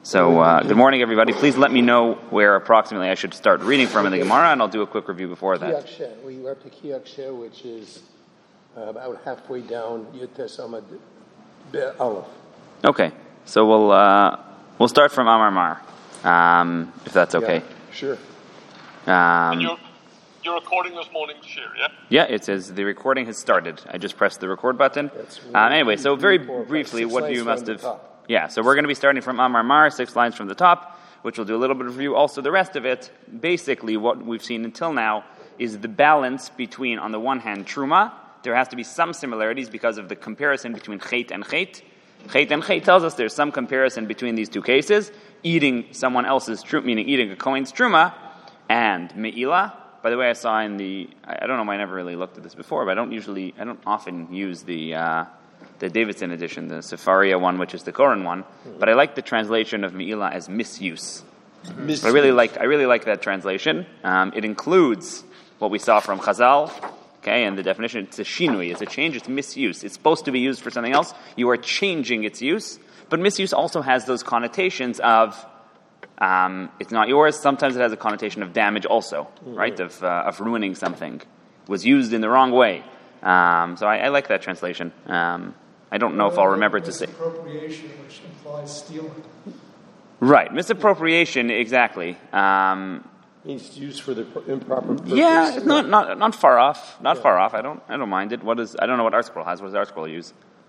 So, good morning, everybody. Please let me know where approximately I should start reading from in the Gemara, and I'll do a quick review before that. We are up to Kiyakshe, which is about halfway down Yutes Amad Aleph. Okay, so we'll start from Amar Mar, if that's okay. Yeah, sure. And you're recording this morning's shir, yeah? Yeah, it says the recording has started. I just pressed the record button. Anyway, so very briefly, what you must have... Yeah, so we're going to be starting from Amar Mar, 6 lines from the top, which we'll do a little bit of review. Also, the rest of it, basically what we've seen until now, is the balance between, on the one hand, Truma. There has to be some similarities because of the comparison between Chet and Chet. Chet and Chet tells us there's some comparison between these two cases. Eating someone else's Truma, meaning eating a Kohen's Truma, and Me'ilah. By the way, I saw in the, I don't know, I never really looked at this before, but I don't often use the Davidson edition, the Sefaria one, which is the Koran one, but I like the translation of Me'ilah as misuse. I really like that translation. It includes what we saw from Chazal, okay, and the definition, it's a shinui, it's a change, it's misuse. It's supposed to be used for something else. You are changing its use, but misuse also has those connotations of it's not yours. Sometimes it has a connotation of damage also, right, of ruining something. It was used in the wrong way. So I like that translation. I don't know if I'll remember to say. Misappropriation, which implies stealing. Right, misappropriation, exactly. It's used for the improper purpose. Yeah, it's not far off. Not far off. I don't mind it. I don't know what ArtScroll has. What does ArtScroll use?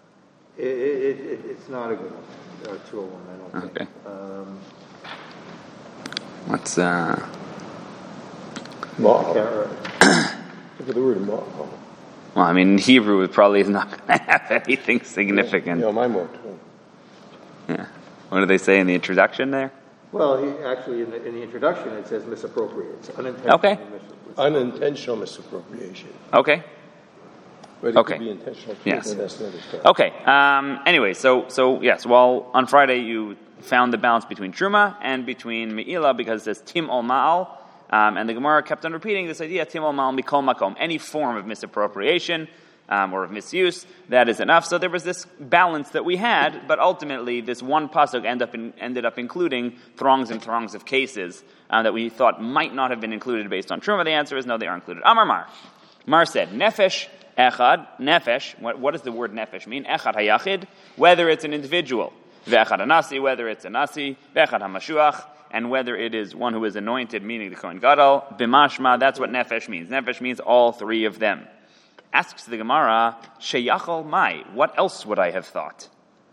It's not a good one. 201, I don't think. Okay. What's Look at the word ma'al. Well, I mean, in Hebrew, it probably is not going to have anything significant. Yeah, mine won't. Yeah. What do they say in the introduction there? Well, actually, in the introduction, it says misappropriate. It's unintentional. Okay. Unintentional misappropriation. Okay. But it could be intentional too. Yes. That's another story. Okay. Anyway, so yes. Well, on Friday you found the balance between Truma and between Me'ilah because it says Tim ol Ma'al. And the Gemara kept on repeating this idea, Tim ol Ma'al mikol makom, any form of misappropriation or of misuse, that is enough. So there was this balance that we had, but ultimately this one pasuk ended up including throngs and throngs of cases that we thought might not have been included based on Truma. The answer is no, they are included. Amar Mar. Mar said, Nefesh echad, Nefesh, what does the word Nefesh mean? Echad hayachid, whether it's an individual, ve'echad hanasi, whether it's a nasi, ve'echad hamashuach, and whether it is one who is anointed, meaning the Kohen Gadol, b'mashma, that's what nefesh means. Nefesh means all three of them. Asks the Gemara, sheyachol mai, what else would I have thought?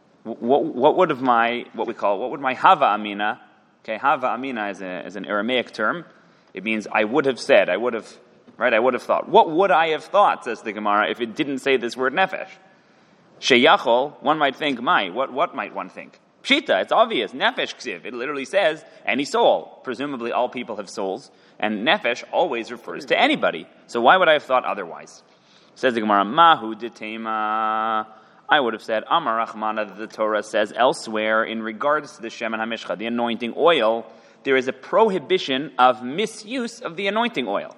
What would my hava amina, okay, hava amina is an Aramaic term. It means I would have said, I would have thought. What would I have thought, says the Gemara, if it didn't say this word nefesh? Sheyachol, one might think, mai, what might one think? Pshita, it's obvious. Nefesh ksiv. It literally says any soul. Presumably all people have souls. And nefesh always refers to anybody. So why would I have thought otherwise? Says the Gemara, Mahu detema. I would have said, Amar Rachmana, that the Torah says elsewhere in regards to the Shemen HaMishcha, the anointing oil, there is a prohibition of misuse of the anointing oil.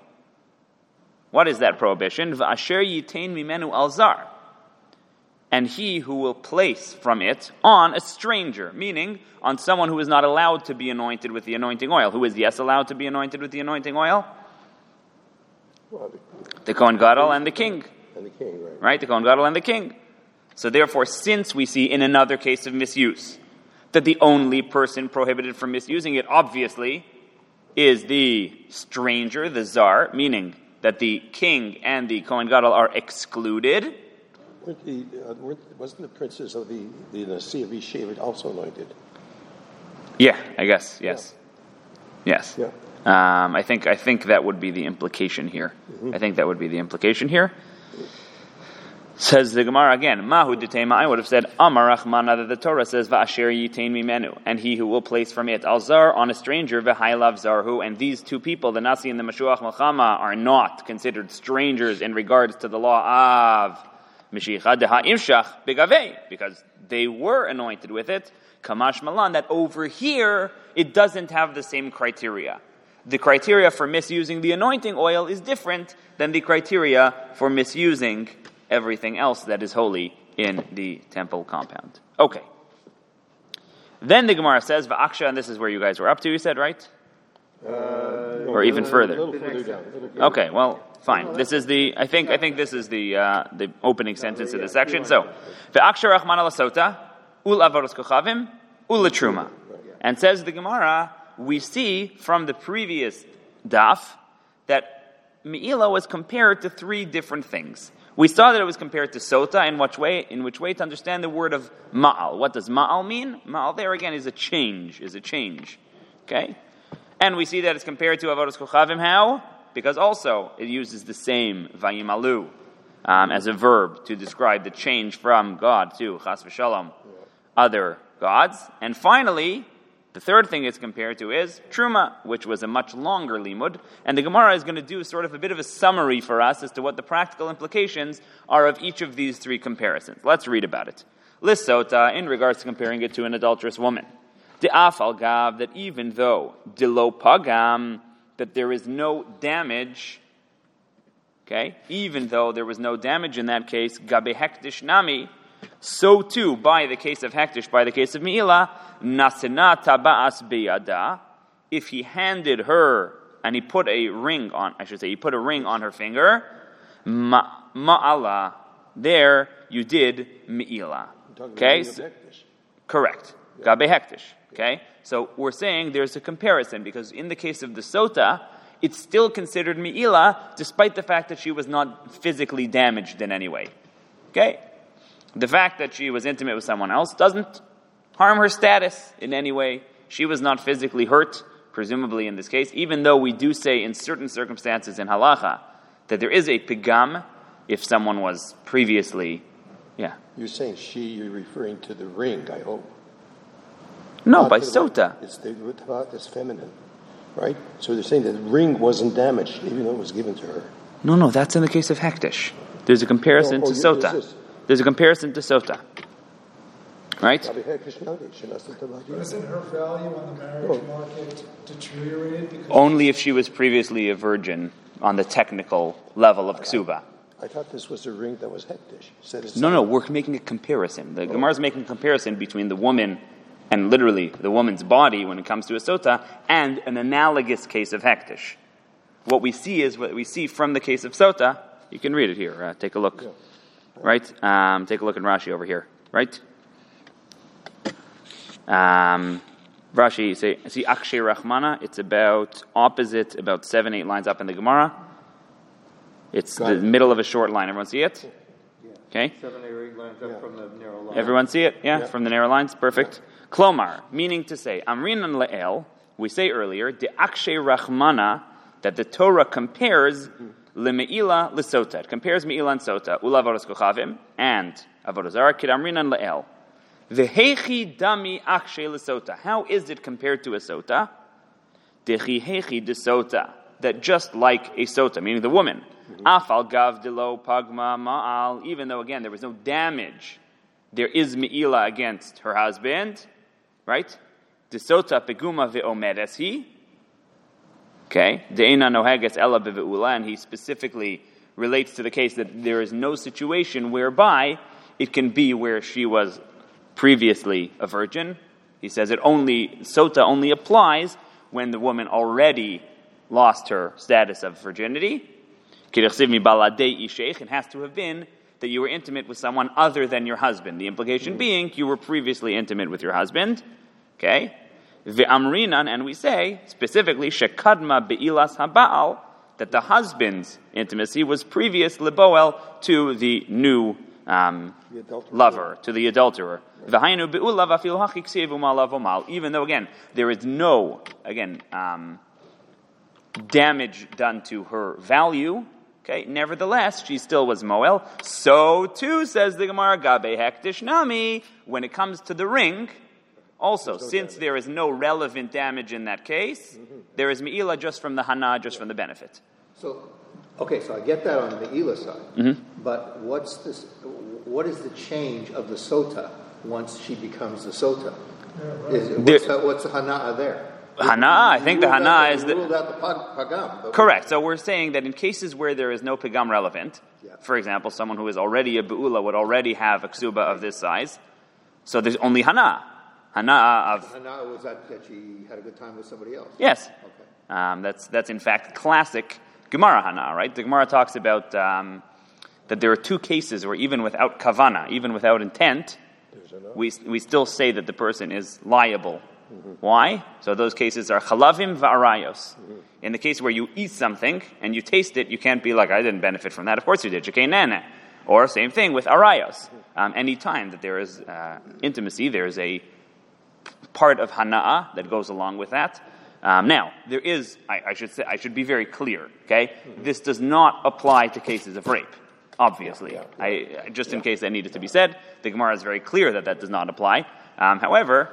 What is that prohibition? V'asher yitain mimenu alzar. And he who will place from it on a stranger, meaning on someone who is not allowed to be anointed with the anointing oil. Who is, yes, allowed to be anointed with the anointing oil? Well, the Kohen Gadol and the king. And the king, right. Right, the Kohen Gadol and the king. So therefore, since we see in another case of misuse that the only person prohibited from misusing it, obviously, is the stranger, the czar, meaning that the king and the Kohen Gadol are excluded. Wasn't the princess of the Nasi of Yeshiva also anointed? Yeah, I guess, yes. Yeah. Yes. Yeah. I think that would be the implication here. I think that would be the implication here. Says the Gemara again, Mahu detema, I would have said, Amar Rachmana, that the Torah says, Va'asher yitain mimenu, and he who will place from it alzar on a stranger, v'hailav zarhu, and these two people, the Nasi and the Mashuach Melchama, are not considered strangers in regards to the law of Mishicha deha imshach begavei, because they were anointed with it. Kamash malan, that over here it doesn't have the same criteria. The criteria for misusing the anointing oil is different than the criteria for misusing everything else that is holy in the temple compound. Okay. Then the Gemara says, Va'aksha, and this is where you guys were up to, you said, right? Or even further. A little further down. Okay, well, fine. This is I think this is the opening sentence of the section. So, Va'aksha Rachmana Lasota, Ul Avaros Kochavim, Ul Truma. And says the Gemara, we see from the previous daf that Me'ilah was compared to three different things. We saw that it was compared to sota. In which way to understand the word of ma'al. What does ma'al mean? Ma'al there again is a change. Okay? And we see that it's compared to avodos kochavim. How? Because also it uses the same vayimalu as a verb to describe the change from God to chas v'shalom, other gods. And finally, the third thing it's compared to is Truma, which was a much longer limud. And the Gemara is going to do sort of a bit of a summary for us as to what the practical implications are of each of these three comparisons. Let's read about it. Lissota, in regards to comparing it to an adulterous woman. De'af al gav, that even though delo pagam, that there is no damage, okay, even though there was no damage in that case, gabe hektish nami, so too, by the case of hektish, by the case of Me'ilah, nasena taba'as biyada, if he handed her, and he put a ring on her finger, ma'ala, there you did Me'ilah. Okay? Correct. Gabe hektish. Okay? So we're saying there's a comparison, because in the case of the sota, it's still considered Me'ilah, despite the fact that she was not physically damaged in any way. Okay? The fact that she was intimate with someone else doesn't harm her status in any way. She was not physically hurt, presumably in this case, even though we do say in certain circumstances in halacha that there is a pigam if someone was previously, You're saying you're referring to the ring, I hope. No, Not by to the sota. It's the Ritvat is feminine, right? So they're saying that the ring wasn't damaged, even though it was given to her. No, that's in the case of hektish. There's a comparison to sota. There's a comparison to sota. Right? Isn't her value on the marriage market deteriorated? Because Only if she was previously a virgin on the technical level of ksuba. I thought this was a ring that was hektish. No, we're making a comparison. The Gemara is making a comparison between the woman and literally the woman's body when it comes to a sota and an analogous case of hektish. What we see is what we see from the case of sota. You can read it here. Take a look. Yeah. Right? Take a look in Rashi over here. Right? Rashi, see Akshay Rachmana, it's about 7-8 lines up in the Gemara. It's the middle of a short line. Everyone see it? Okay? 7 or 8 lines up from the narrow line. Everyone see it? Yeah, from the narrow lines? Perfect. Klomar, meaning to say, Amrinan le'el, we say earlier, de Akshay Rachmana, that the Torah compares le'me'ila l'sota. It compares me'ila and sota, ula avodos kochavim, and avodos zara, kid amrinan le'el. V'hechi dami akshay l'sota. How is it compared to a sota? Dechi hechi de sota. That just like a sota, meaning the woman. Afal gav delo pagma ma'al. Even though, again, there was no damage, there is me'ila against her husband. Right? De sota peguma ve'omedes he. Okay? De'ena noheges ela beve'ula. And he specifically relates to the case that there is no situation whereby it can be where she was previously a virgin. He says sota only applies when the woman already lost her status of virginity. It has to have been that you were intimate with someone other than your husband. The implication being you were previously intimate with your husband. Okay? Ve'amrinan, and we say specifically shekadma be'ilas haba'al, that the husband's intimacy was previous liboel to the new lover, to the adulterer. Even though, again, there is no, damage done to her value, okay, nevertheless, she still was moel. So too, says the Gemara, gabe hektish nami, when it comes to the ring, also, since there is no relevant damage in that case, there is me'ilah just from the hana, just from the benefit. So I get that on the Me'ilah side, but what is the change of the sota once she becomes the sota? What's the hana there? Hana, I think the hana is ruled out the pagam. Correct. So we're saying that in cases where there is no pagam relevant, for example, someone who is already a be'ula would already have a ksuba of this size, so there's only hana. Hana'ah of... Hana'ah was that she had a good time with somebody else? Yes. Okay. That's in fact classic Gemara Hana'ah, right? The Gemara talks about that there are two cases where even without kavana, even without intent, we still say that the person is liable. Why? So those cases are chalavim va'arayos. In the case where you eat something and you taste it, you can't be like, I didn't benefit from that. Of course you did. Or same thing with arayos. Any time that there is intimacy, there is a part of hana'ah that goes along with that. Now, there is, I should be very clear, okay? This does not apply to cases of rape, obviously. Just in case that needed to be said, the Gemara is very clear that does not apply. However,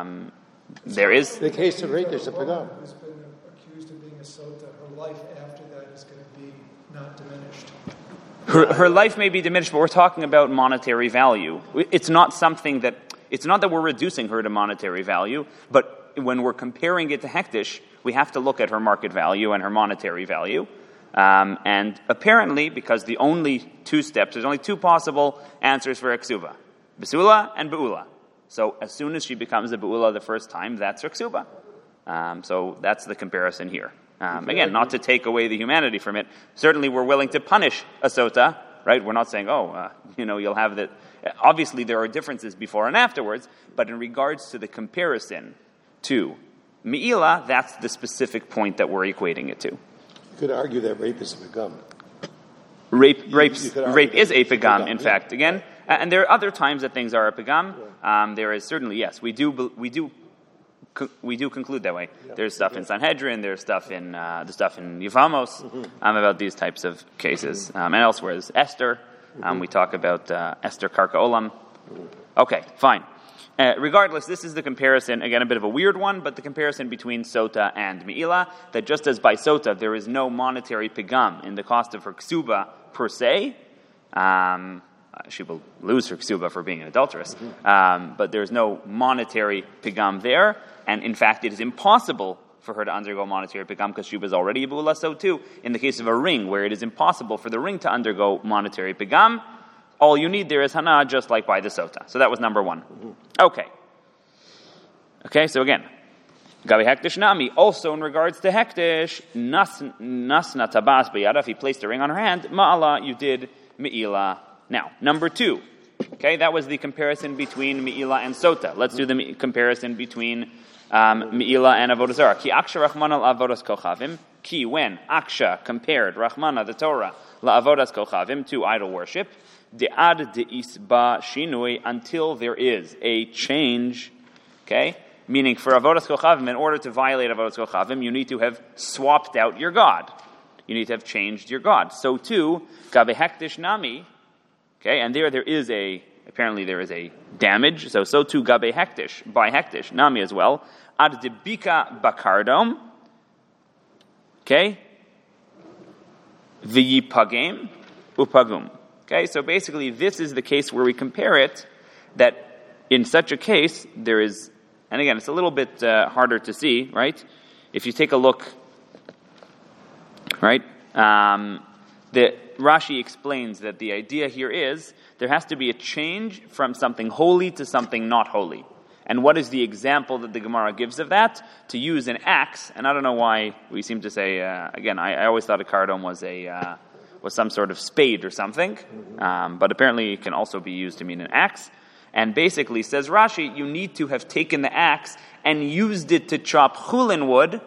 there is... The case of rape is a pagam. Who's been accused of being a sota, her life after that is going to be not diminished. Her life may be diminished, but we're talking about monetary value. It's not that we're reducing her to monetary value, but when we're comparing it to hektish, we have to look at her market value and her monetary value. And apparently, because the only two steps, there's only two possible answers for eksuba. Besula and be'ula. So as soon as she becomes a be'ula the first time, that's her ksuba. So that's the comparison here. Again, not to take away the humanity from it. Certainly we're willing to punish a sota, right? We're not saying, you'll have that. Obviously there are differences before and afterwards, but in regards to the comparison to me'ila, that's the specific point that we're equating it to. You could argue that rape is a pagam. Rape is a pagam, in fact. Again, and there are other times that things are a pagam. There is certainly, yes, we do conclude that way. There's stuff in Sanhedrin. There's stuff in the stuff in Yevamos about these types of cases, and elsewhere. There's Esther. We talk about Esther Karka Olam. Okay, fine. Regardless, this is the comparison, again, a bit of a weird one, but the comparison between Sota and Me'ila, that just as by Sota there is no monetary pigam in the cost of her ksuba per se, she will lose her ksuba for being an adulteress, but there's no monetary pigam there, and in fact it is impossible for her to undergo monetary pigam because she was already a bu'ula. So too, in the case of a ring, where it is impossible for the ring to undergo monetary pigam, all you need there is hana, just like by the sota. So that was number one. Okay, so again, gabi hektish nami, also in regards to hektish, nasna tabas b'yada, if he placed a ring on her hand, ma'ala, you did me'ila. Now, number two, okay, that was the comparison between me'ila and sota. Let's do the comparison between me'ila and avodah zarah. Ki aksha rachmana la'avodas kochavim, ki when aksha compared rachmana, the Torah, la'avodas kochavim, to idol worship, de'ad de'isba shinui, until there is a change, okay? Meaning for avodas kochavim, in order to violate avodas kochavim, you need to have swapped out your God. You need to have changed your God. So too, gabe hektish nami, okay, and there is apparently there is a damage, so too gabe hektish, by hektish, nami as well, ad debika bakardom, okay, v'yipagem upagum. Okay, so basically this is the case where we compare it, that in such a case there is, and again it's a little bit harder to see, right? If you take a look, right, the Rashi explains that the idea here is there has to be a change from something holy to something not holy. And what is the example that the Gemara gives of that? To use an axe, and I don't know why we seem to say, again, I always thought a kardom was some sort of spade or something, but apparently it can also be used to mean an axe. And basically, says Rashi, you need to have taken the axe and used it to chop chulin wood,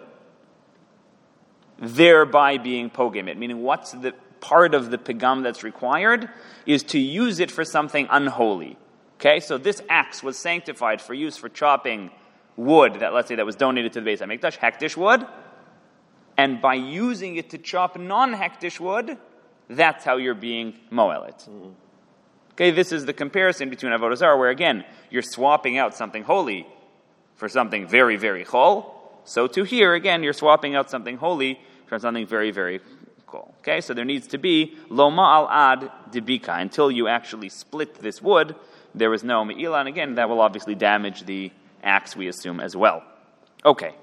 thereby being pogim it. Meaning, what's the part of the pigam that's required is to use it for something unholy. Okay, so this axe was sanctified for use for chopping wood that, let's say, that was donated to the Beis HaMikdash, hektish wood, and by using it to chop non-hektish wood, that's how you're being moelet. Okay, this is the comparison between avodah zarah, where again, you're swapping out something holy for something very, very chol. So to here, again, you're swapping out something holy for something very, very chol. Okay, so there needs to be lo ma'al ad debika, until you actually split this wood, there was no me'ila, and again, that will obviously damage the axe, we assume, as well. Okay,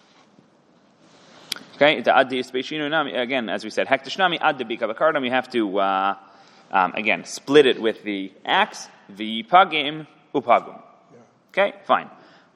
again, as we said, hektish nami ad debika bakardam, you have to, again, split it with the axe, the pagim upagum. Okay, fine.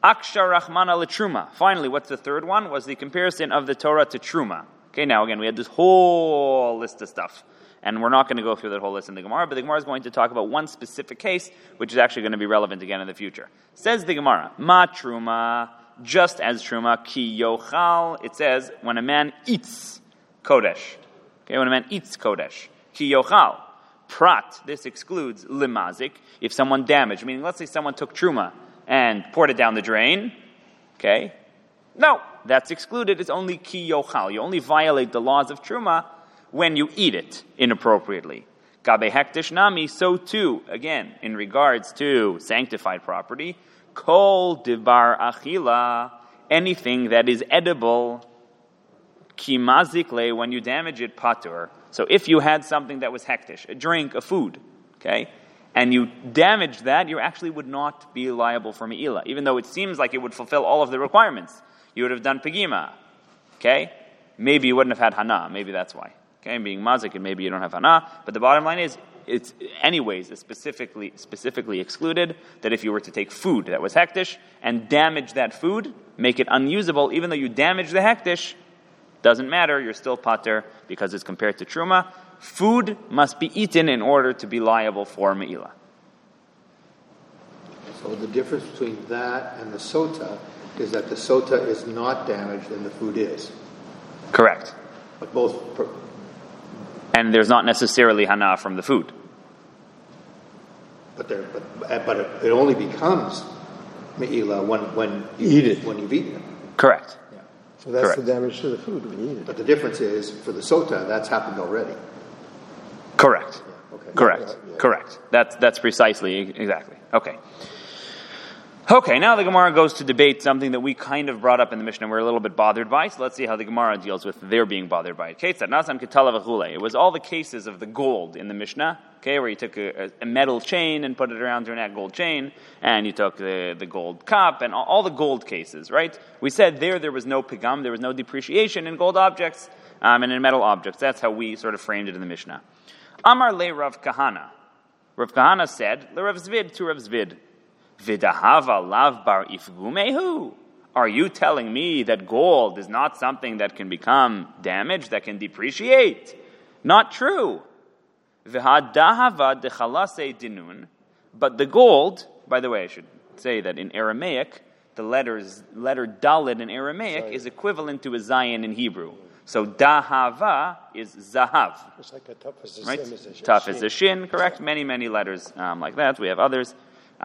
Aksha Rahmana L'Truma. Finally, what's the third one? Was the comparison of the Torah to Truma. Okay, now again, we had this whole list of stuff. And we're not going to go through that whole list in the Gemara, but the Gemara is going to talk about one specific case, which is actually going to be relevant again in the future. Says the Gemara, Ma Truma, just as Truma, Ki Yochal, it says, when a man eats Kodesh. Okay, when a man eats Kodesh. Ki Yochal. Prat, this excludes Limazik, if someone damaged, meaning let's say someone took Truma and poured it down the drain, okay? No, that's excluded, it's only Ki Yochal. You only violate the laws of Truma when you eat it inappropriately. Gabe hektish nami, so too, again, in regards to sanctified property, kol dibar achila, anything that is edible, ki mazikle, when you damage it, patur. So if you had something that was hektish, a drink, a food, okay, and you damaged that, you actually would not be liable for me'ila, even though it seems like it would fulfill all of the requirements. You would have done pegima, okay? Maybe you wouldn't have had hana, maybe that's why. Okay, being mazik, and maybe you don't have hana, but the bottom line is, it's anyways specifically excluded that if you were to take food that was hektish and damage that food, make it unusable, even though you damage the hektish, doesn't matter, you're still pater because it's compared to truma. Food must be eaten in order to be liable for me'ila. So the difference between that and the sota is that the sota is not damaged and the food is. Correct. But both... And there's not necessarily hana from the food. But it only becomes me'ila when you eat it. When you've eaten it. Correct. Yeah. So that's Correct. the damage to the food when you eat it. But the difference is, for the sota, that's happened already. Correct. Yeah, okay. Correct. Yeah. Correct. That's precisely, exactly. Okay. Okay, now the Gemara goes to debate something that we kind of brought up in the Mishnah. We're a little bit bothered by, so let's see how the Gemara deals with their being bothered by it. It was all the cases of the gold in the Mishnah, okay, where you took a metal chain and put it around your neck, gold chain, and you took the gold cup, and all the gold cases, right? We said there was no pigam, there was no depreciation in gold objects and in metal objects. That's how we sort of framed it in the Mishnah. Amar le Rav Kahana. Rav Kahana said, le Rav Zvid to Rav Zvid, Vidahava lav bar ifgumehu. Are you telling me that gold is not something that can become damaged, that can depreciate? Not true. V'hadahava dechalase dinun. But the gold, by the way, I should say that in Aramaic, the letter Dalet in Aramaic is equivalent to a Zayin in Hebrew. So dahava is zahav. It's like a tough as a Right? same as a Tough shin. as a shin, correct? Many letters like that. We have others.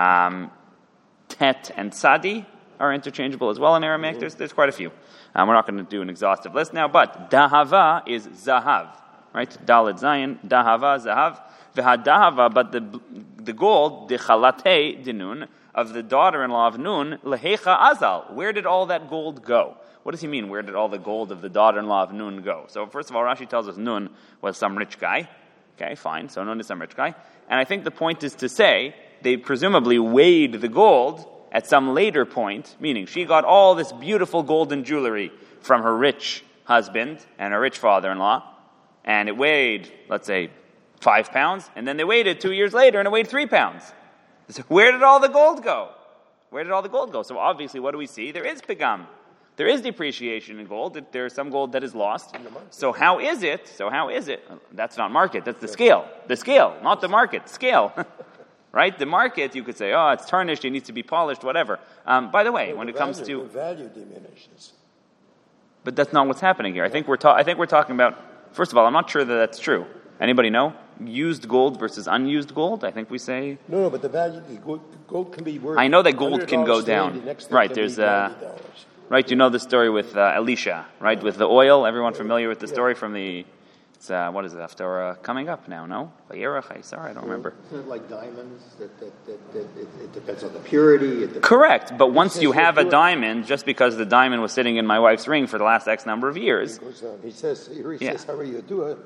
Tet and sadi are interchangeable as well in Aramaic. There's quite a few. We're not going to do an exhaustive list now, but dahava is zahav, right? Dalet zayin, dahava, zahav. V'hadahava, but the gold, dechalate dinun, of the daughter-in-law of Nun, lehecha azal. Where did all that gold go? What does he mean, where did all the gold of the daughter-in-law of Nun go? So first of all, Rashi tells us Nun was some rich guy. Okay, fine, so Nun is some rich guy. And I think the point is to say, they presumably weighed the gold at some later point, meaning she got all this beautiful golden jewelry from her rich husband and her rich father-in-law, and it weighed, let's say, 5 pounds, and then they weighed it 2 years later, and it weighed 3 pounds. So where did all the gold go? Where did all the gold go? So obviously, what do we see? There is pigam. There is depreciation in gold. There's some gold that is lost. So how is it? That's not market. That's the scale. The scale, not the market. Scale. Right? The market, you could say, oh, it's tarnished, it needs to be polished, whatever. By the way, when it comes to... The value diminishes. But that's not what's happening here. I think we're talking about... First of all, I'm not sure that that's true. Anybody know? Used gold versus unused gold? I think we say... No, but the value, gold can be worth... I know that gold can go $100 today, down. the next day Right, can there's be $90. Right, you know the story with Elisha, right? With the oil. Everyone familiar with the story from the... It's, what is it, Haftorah coming up now, no? Sorry, I don't remember. Isn't it like diamonds? That it depends on the purity. Correct, but once you have a diamond, just because the diamond was sitting in my wife's ring for the last X number of years... He says, how you do it?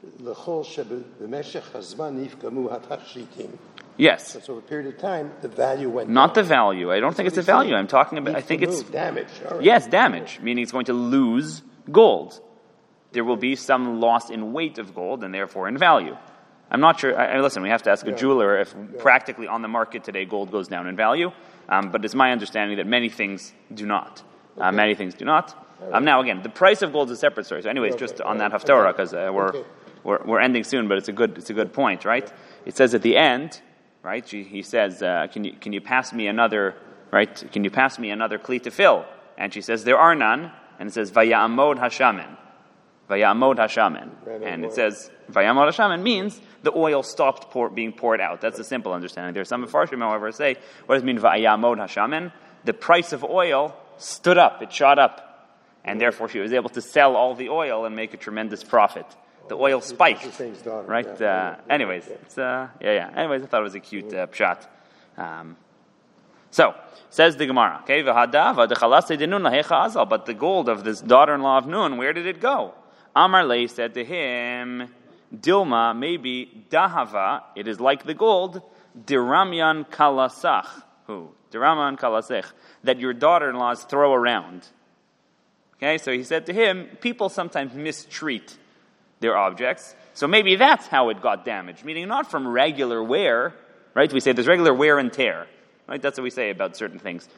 Yes. So over a period of time, the value went Not down. the value. I don't think it's a value. I'm talking about... I think it's... damage. All right. Yes, damage, meaning it's going to lose gold. There will be some loss in weight of gold and therefore in value. I'm not sure. Listen, we have to ask a jeweler if practically on the market today gold goes down in value. but it's my understanding that many things do not. Many things do not. Now, again, the price of gold is a separate story. So, anyways, just on that haftorah, because we're ending soon, but it's a good point, right? It says at the end, right? He says, "Can you pass me another, right? Can you pass me another kli to fill?" And she says, "There are none." And it says, "Vayamod hashamen." Vayamod hashamen. And it says, Vayamod hashamen means the oil stopped being poured out. That's a simple understanding. There's some Mefarshim, however, say, what does it mean, Vayamod hashamen? The price of oil stood up, it shot up. And therefore she was able to sell all the oil and make a tremendous profit. The oil spiked. Right? Anyways, it's, Anyways, I thought it was a cute pshat. So, says the Gemara, okay, but the gold of this daughter-in-law of Nun, where did it go? Amar Lei said to him, Dilma, maybe Dahava, it is like the gold, Diramyan Kalasach. Who? Diramyan Kalasech, that your daughter-in-laws throw around. Okay, so he said to him, people sometimes mistreat their objects, so maybe that's how it got damaged, meaning not from regular wear, right? We say there's regular wear and tear, right? That's what we say about certain things.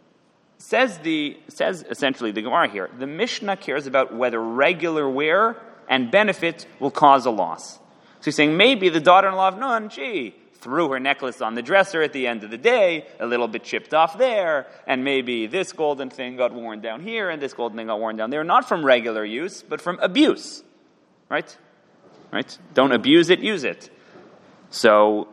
Says essentially the Gemara here, the Mishnah cares about whether regular wear and benefit will cause a loss. So he's saying maybe the daughter-in-law of Nun, she threw her necklace on the dresser at the end of the day, a little bit chipped off there, and maybe this golden thing got worn down here, and this golden thing got worn down there, not from regular use, but from abuse. Right? Don't abuse it, use it. So,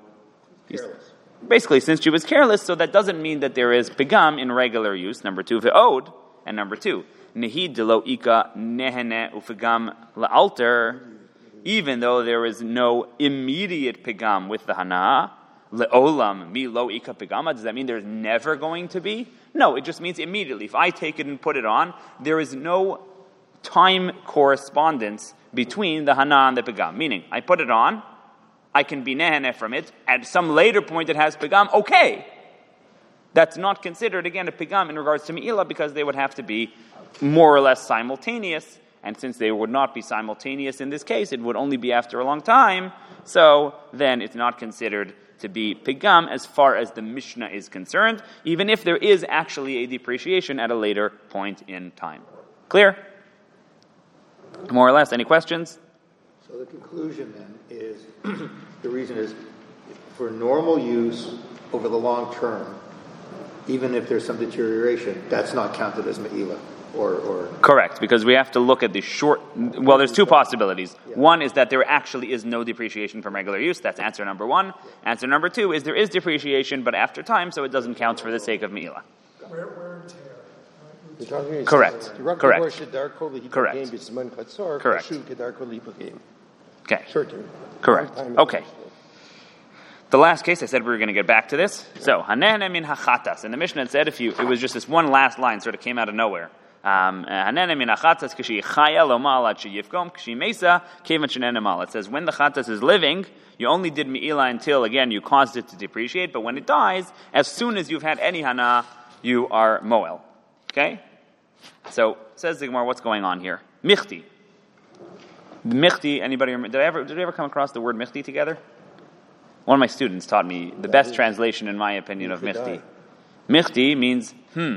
basically, since she was careless, so that doesn't mean that there is pigam in regular use. Number 2, ve'od, and number 2, nehi delo ika nehene ufigam la'alter, even though there is no immediate pigam with the hana, le'olam mi lo ika pigama, does that mean there's never going to be? No, it just means immediately. If I take it and put it on, there is no time correspondence between the hana and the pigam. Meaning, I put it on, I can be nehene from it. At some later point it has pigam, okay. That's not considered, again, a pigam in regards to me'ilah because they would have to be more or less simultaneous. And since they would not be simultaneous in this case, it would only be after a long time. So then it's not considered to be pigam as far as the Mishnah is concerned, even if there is actually a depreciation at a later point in time. Clear? More or less. Any questions? So the conclusion then is, the reason is, for normal use over the long term, even if there's some deterioration, that's not counted as me'ilah. Or correct, because we have to look at the short. Well, there's two possibilities. Yeah. One is that there actually is no depreciation from regular use. That's answer number 1. Answer number 2 is there is depreciation, but after time, so it doesn't count for the sake of me'ilah. Wear and tear. Correct. Correct. Correct. Okay. Correct. Okay. The last case, I said we were going to get back to this. So, hanene min hachatas. And the Mishnah had said it was just this one last line, sort of came out of nowhere. Hanene min hachatas k'shi chaya lo ma'al sheyifkom k'shi mesa kevan shenene mal. It says when the chatas is living, you only did me'ilah until, again, you caused it to depreciate, but when it dies, as soon as you've had any hana, you are moel. Okay? So, says the Gemara, what's going on here? Michti. Michti, anybody remember, did we ever come across the word michti together? One of my students taught me the best translation, in my opinion, of michti. Michti means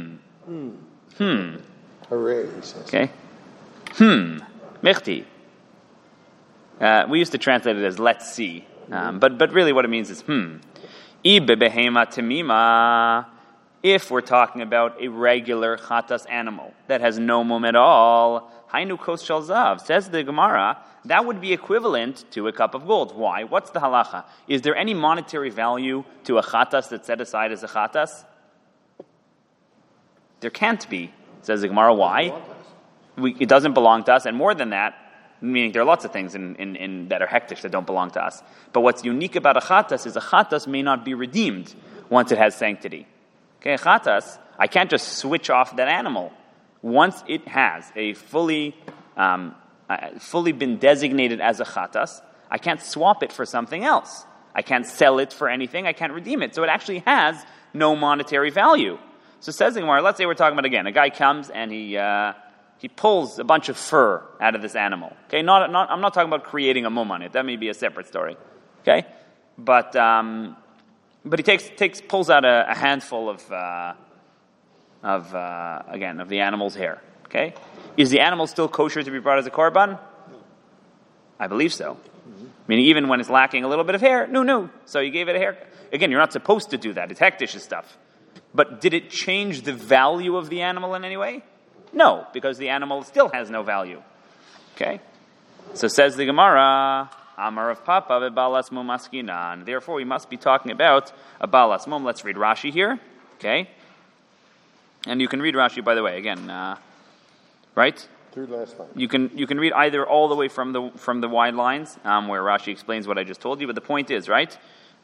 Hooray. Okay. Michti. We used to translate it as let's see. But really what it means is Ibe behema temima. If we're talking about a regular chatas animal that has no mum at all, hainu kos shel zav, says the Gemara, that would be equivalent to a cup of gold. Why? What's the halacha? Is there any monetary value to a chatas that's set aside as a chatas? There can't be, says the Gemara. Why? It doesn't belong to us, and more than that, meaning there are lots of things in that are hektish that don't belong to us. But what's unique about a chatas is a chatas may not be redeemed once it has sanctity. Okay, chatas, I can't just switch off that animal. Once it has a fully been designated as a chatas, I can't swap it for something else. I can't sell it for anything. I can't redeem it. So it actually has no monetary value. So says the Gemara, let's say we're talking about, again, a guy comes and he pulls a bunch of fur out of this animal. Okay, I'm not talking about creating a mum on it. That may be a separate story. Okay, but But he pulls out a handful of the animal's hair. Okay, is the animal still kosher to be brought as a korban? I believe so. Meaning, even when it's lacking a little bit of hair, no. So you gave it a hair. Again, you're not supposed to do that. It's hektish stuff. But did it change the value of the animal in any way? No, because the animal still has no value. Okay? So says the Gemara, Amar of Papa bebalas mum askinan. Therefore, we must be talking about a balas mum. Let's read Rashi here. Okay? And you can read Rashi, by the way, again, right? Third last line. You can read either all the way from the wide lines, where Rashi explains what I just told you, but the point is, right?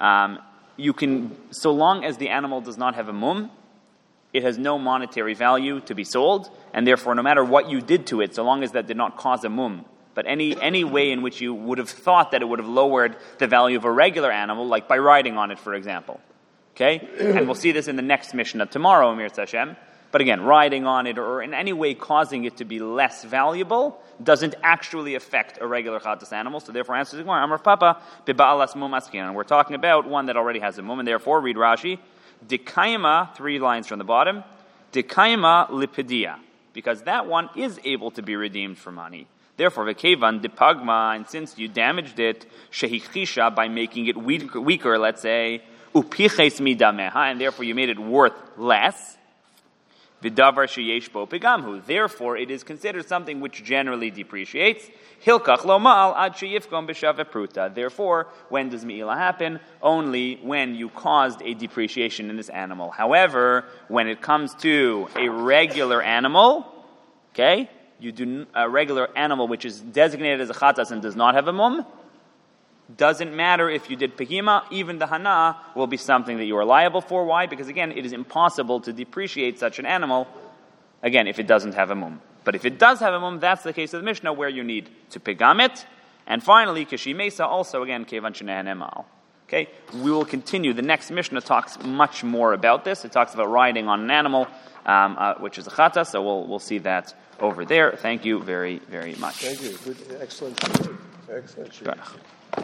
You can, so long as the animal does not have a mum, it has no monetary value to be sold, and therefore, no matter what you did to it, so long as that did not cause a mum, but any way in which you would have thought that it would have lowered the value of a regular animal, like by riding on it, for example. Okay? And we'll see this in the next Mishnah tomorrow, Amir Hashem. But again, riding on it or in any way causing it to be less valuable doesn't actually affect a regular chatas animal. So therefore, answers the Gemara, Amar Papa, beba'alas mum askinan. And we're talking about one that already has a mum, and therefore, read Rashi, Dekaima, 3 lines from the bottom, Dekaima lipidia, because that one is able to be redeemed for money. Therefore, Vekevan dipagma, and since you damaged it, shehichisha, by making it weaker, let's say, upiches midameha, and therefore you made it worth less, Vidavar sheyesh bo pegamhu. Therefore, it is considered something which generally depreciates. Hilkach lo ma'al ad sheyifkom b'shave pruta. Therefore, when does me'ilah happen? Only when you caused a depreciation in this animal. However, when it comes to a regular animal, okay, a regular animal which is designated as a chatas and does not have a mum, doesn't matter if you did pehima, even the hana will be something that you are liable for. Why? Because again, it is impossible to depreciate such an animal, again, if it doesn't have a mum. But if it does have a mum, that's the case of the Mishnah where you need to pegam it. And finally, kashi mesa, also again, kevan shenehanemal. Okay, we will continue. The next Mishnah talks much more about this. It talks about riding on an animal, which is a chata, so we'll see that over there. Thank you very, very much. Thank you. Good, excellent. Excellent.